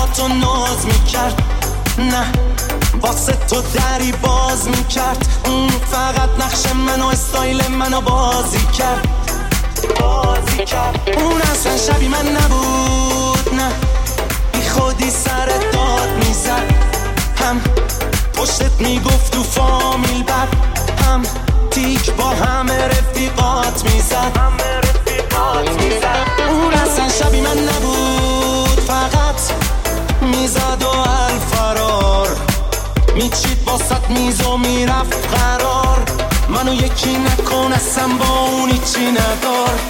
تو ناز میکرد، نه واسه تو دری باز میکرد. اون فقط نقش منو استایل منو بازی کرد. اون اصلا شبیه من نبود، نه بی خودی سر داد میزد. هم پشتت میگفت تو فامیل بد، هم تیک با همه رفیقات میزد. اون اصلا شبیه من نبود، فقط میزد و الفرار میچید باست میز و میرفت قرار. منو یکی نکن اصلا با اون هیچی ندار.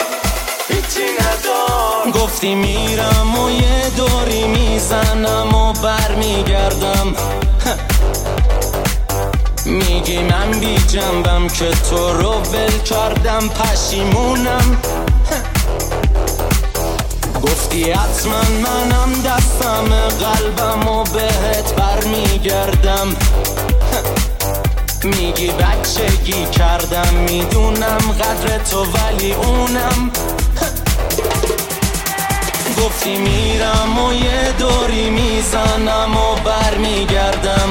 گفتی میرم و یه دوری میزنم و بر میگردم. میگی من بی جنبم که تو رو ول کردم، پشیمونم. گفتی حتما منم دستم قلبم و بهت بر میگردم. میگی بچگی کردم، میدونم قدر تو ولی اونم. گفتی میرم و یه دوری میزنم و بر میگردم.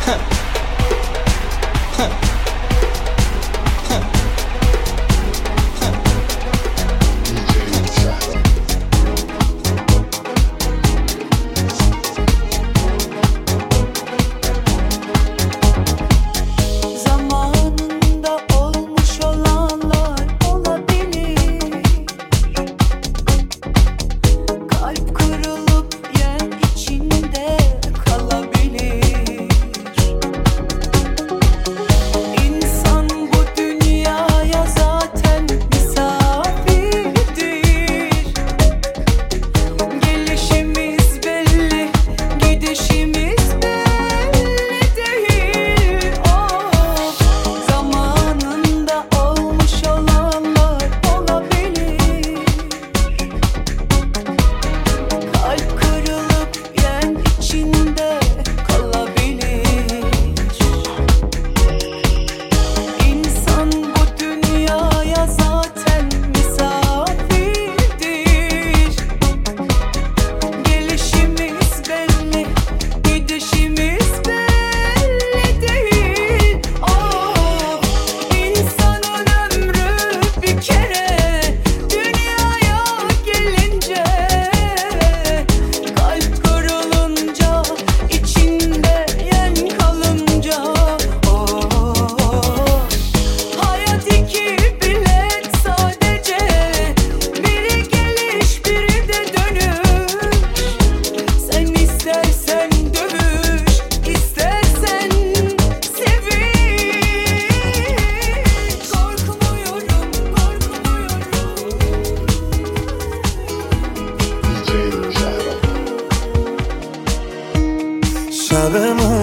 شب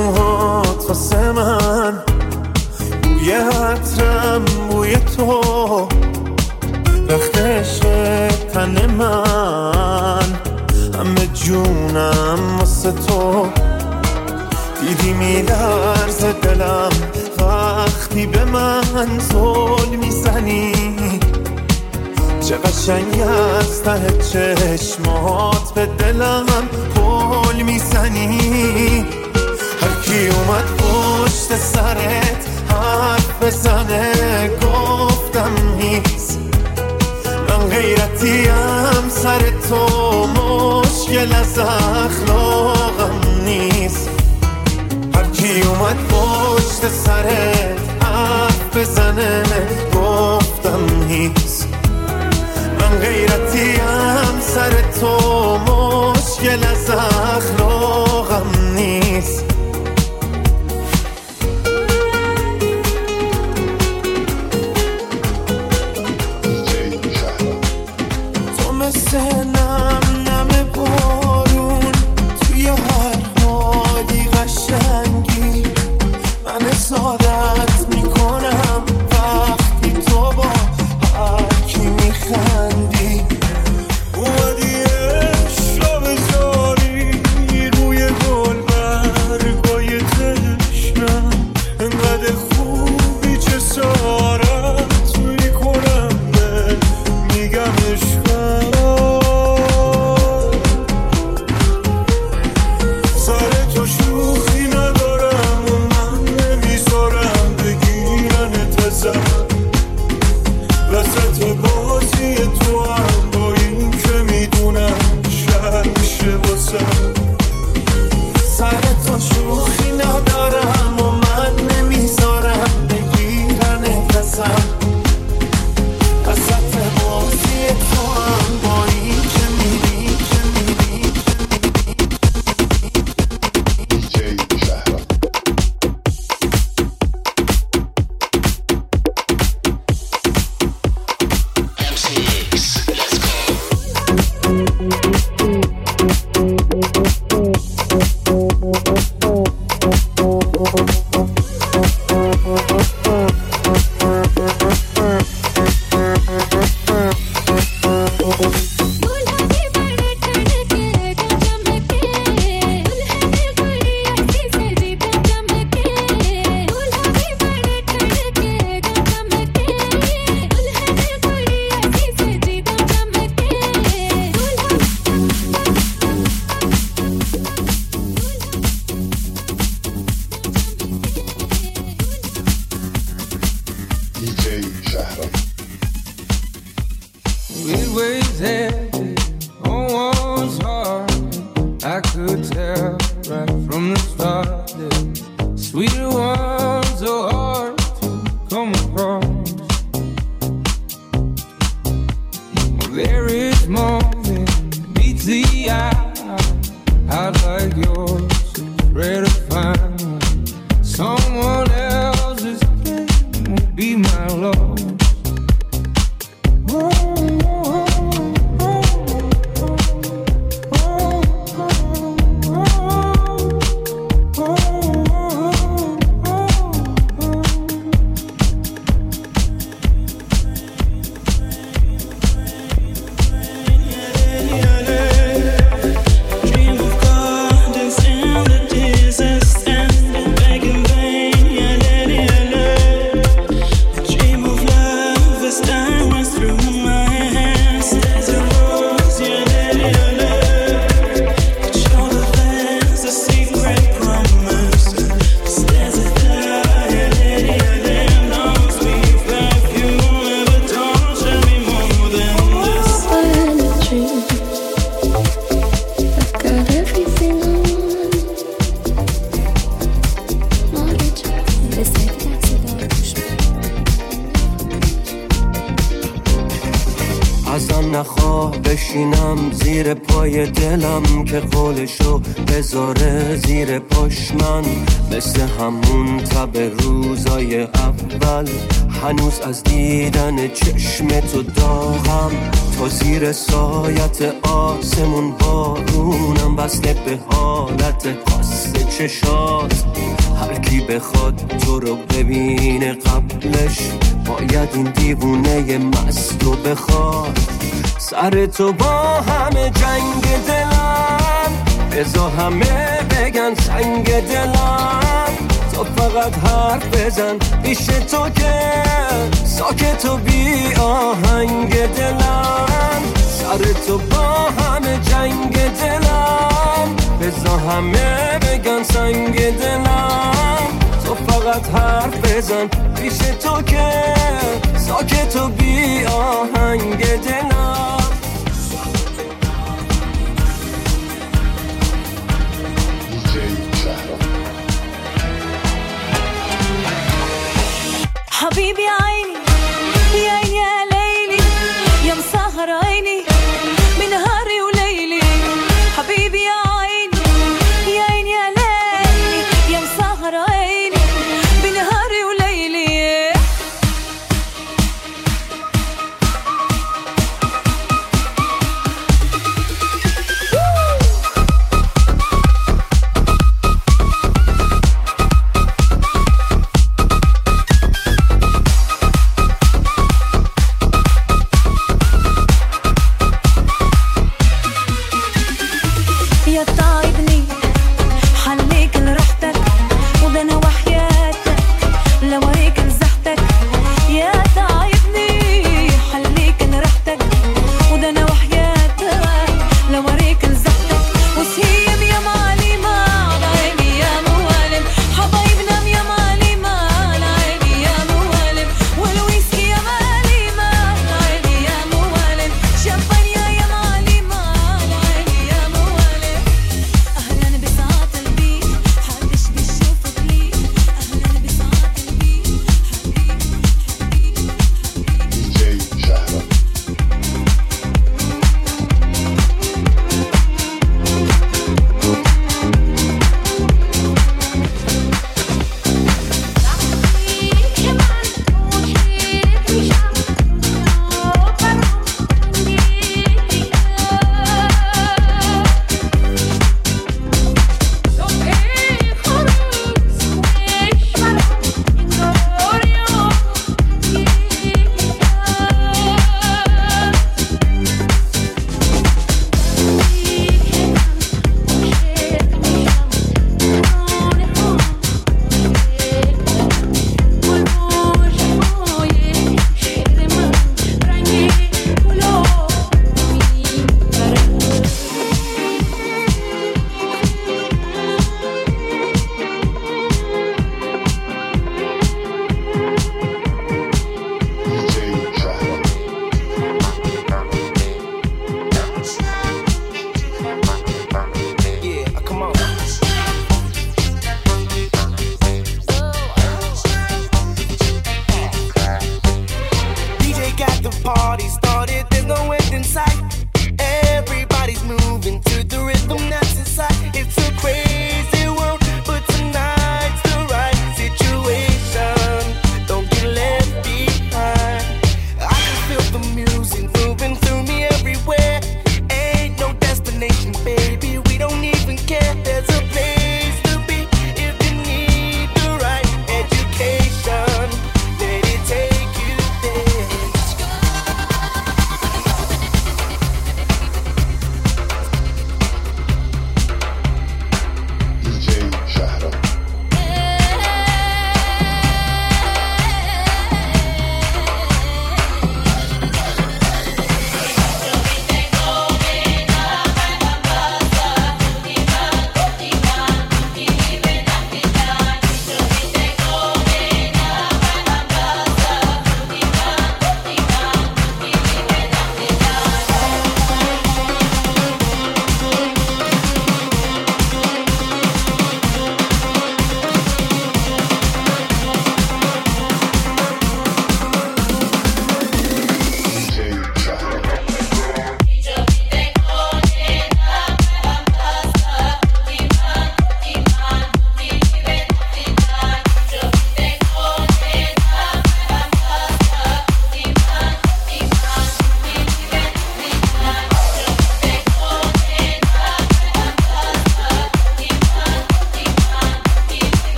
موهات واسه من بوی عطرم بوی تو، رختش تن من همه جونم واسه تو. دیدی میلرزه دلم وقتی به من زل میزنی، چه قشنگ از ته چشمات به دلم پل میزنی. هر کی اومد پشت سرت حرف بزنه گفتم نیست، من غیرتیم سر تو مشکل از اخلاقم نیست. هر کی اومد پشت سرت حرف بزنه گفتم نیست، من غیرتیم سر تو مشکل از اخلاقم نیست. تو مثل نم بارون توی هر حالی قشنگی، من سادم started. Sweeter ones are hard to come across. There is more than meets the eye. I'd like yours, so rare to find. Someone else's game will be my love. بشینم زیر پای دلم که قولشو بذاره زیر پاش من مثل همون تب روزای اول هنوز از دیدن چشم تو داغم تو زیر سایت آسمون بارونم بسته به حالت خاص چشات هر کی بخواد تو رو ببینه قبلش باید این دیوونه مستو بخواد سر تو با همه جنگ دلم بذار همه بگن سنگ دلم تو فقط حرف بزن پیش تو که ساکت و بی آهنگ دلم سر تو با همه جنگ دلم بذار همه بگن سنگ دلم تو فقط حرف بزن پیش تو که ساکت و بی آهنگ دلم حبيبي عيني يا عيني يا ليلي يا مسهر عيني من نهاري وليلي حبيبي يا عيني يا عيني يا ليلي يا مسهر عيني من نهاري وليلي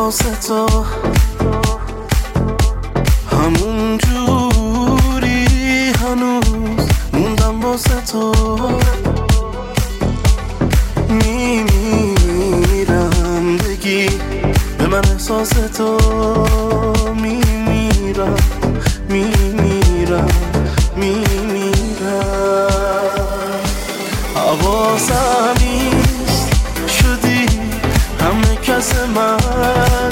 واسه تو همون جوری هنوز موندم واسه تو میمیرم بگی به من احساس تو میمیرم حواسم نیست شدی همه کس من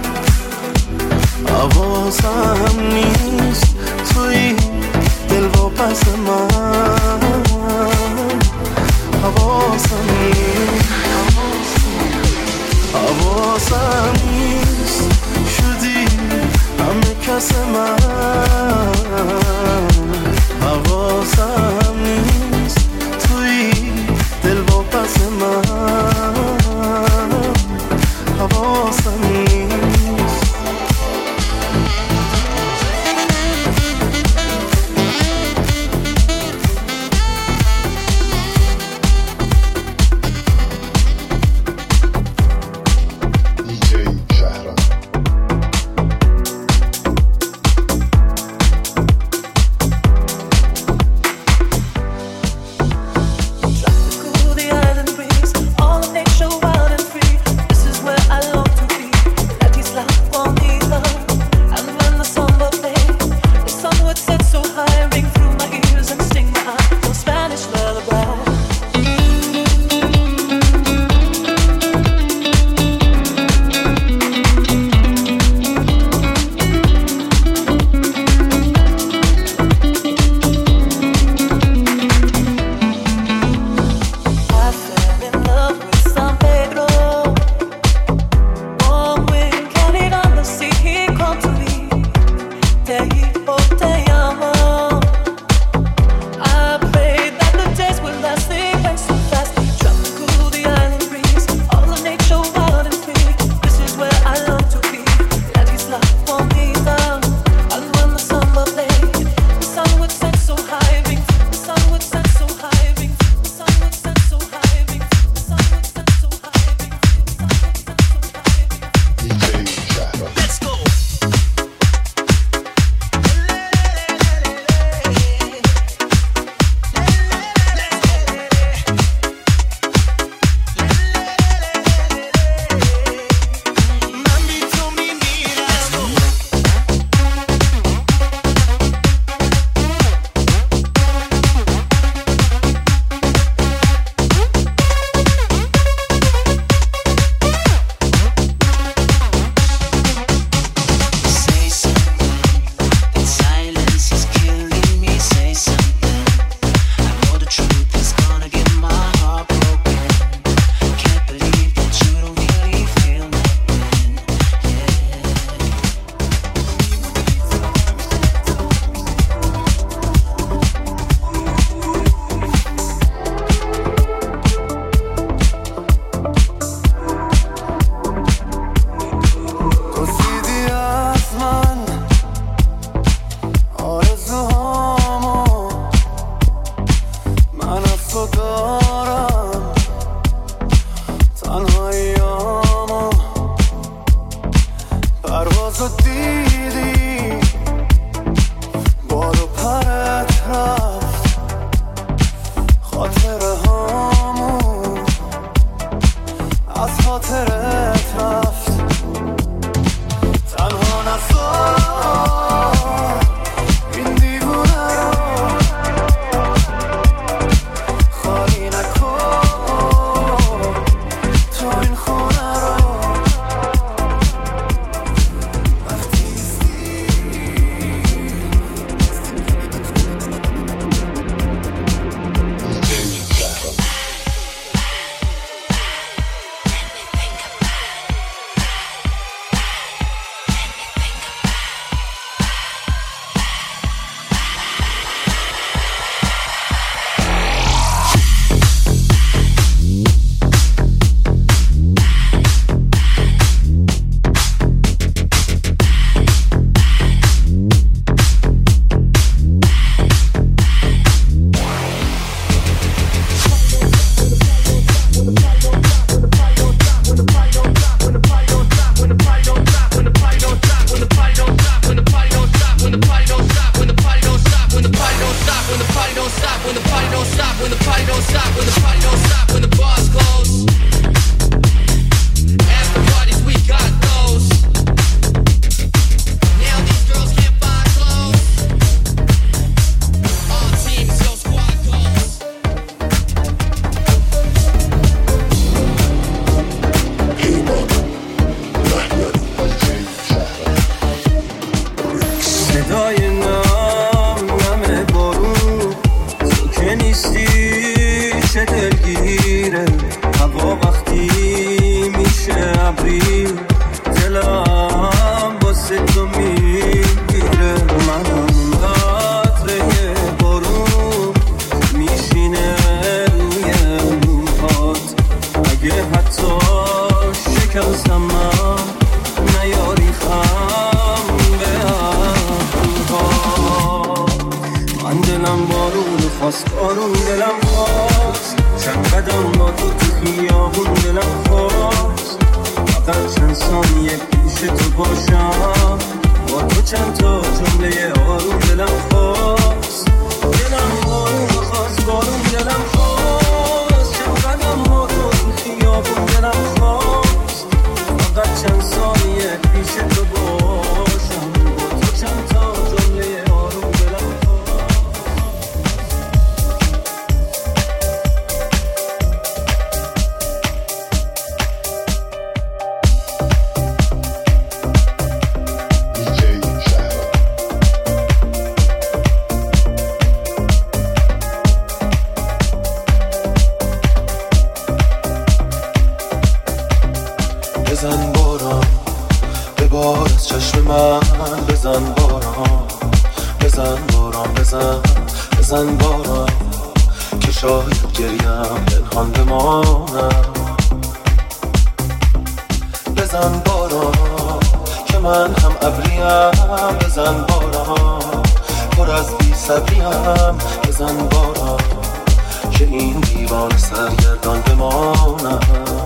حواسم نیست توی دل و پس من حواسم نیست شدی همه کس من حواسم نیست توی دل و پس من حواسم نیست ابری دلم واسه تو میگیره منم قطره بارون میشینه روی موهات اگه حتی شکستم نیاری خم به ابروهات من دلم بارون خواست بارون دلم خواست چند قدم با تو خیابون دلم خواست فقط چند ثانیه پیش تو باشم با تو چند تا جمله آروم دلم خواست دلم بارون خواست بارون دلم خواست چند قدم با تو خیابون دلم خواست فقط چند ثانیه پیش تو باشم با تو چند تا جمله آروم دلم بزن باران ببار از چشم من بزن باران بزن باران بزن باران که شاید گریم پنهان بمانم بزن باران که من هم ابریم بزن باران پر از بی صبریم بزن باران که این دیوان سرگردان بمانم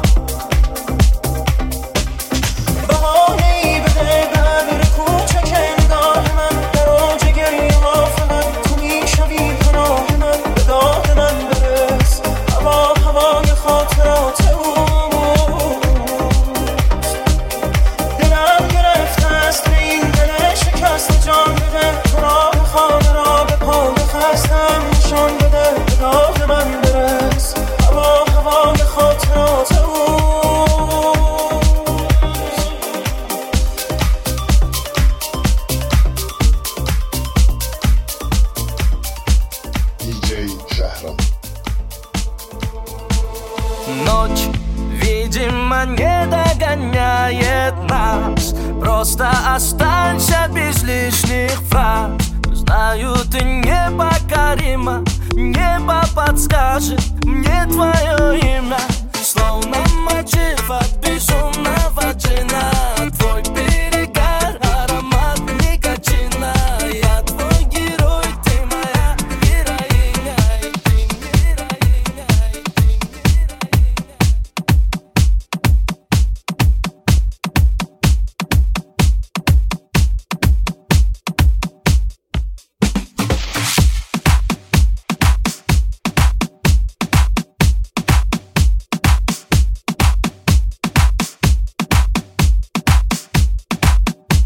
Ночь, видимо, не догоняет нас. Просто останься без лишних фраз. Знаю, ты непокорима, небо подскажет мне твое имя. Словно мотив от безумного джина. Твой перегар, аромат никотина. Я твой герой, ты моя героиня.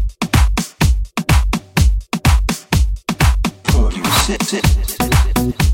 Sit.